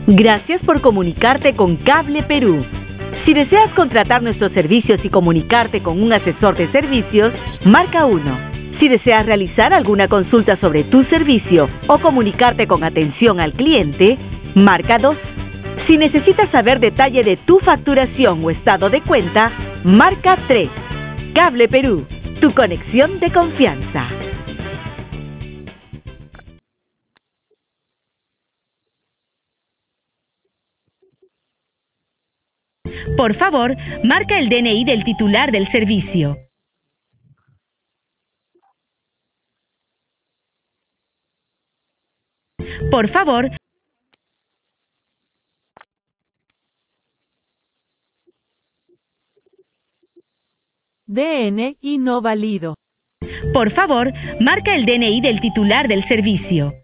Gracias por comunicarte con Cable Perú. Si deseas contratar nuestros servicios y comunicarte con un asesor de servicios, marca 1. Si deseas realizar alguna consulta sobre tu servicio o comunicarte con atención al cliente, marca 2. Si necesitas saber detalle de tu facturación o estado de cuenta, marca 3. Cable Perú, tu conexión de confianza. Por favor, marca el DNI del titular del servicio. Por favor, DNI no válido. por favor, marca el DNI del titular del servicio.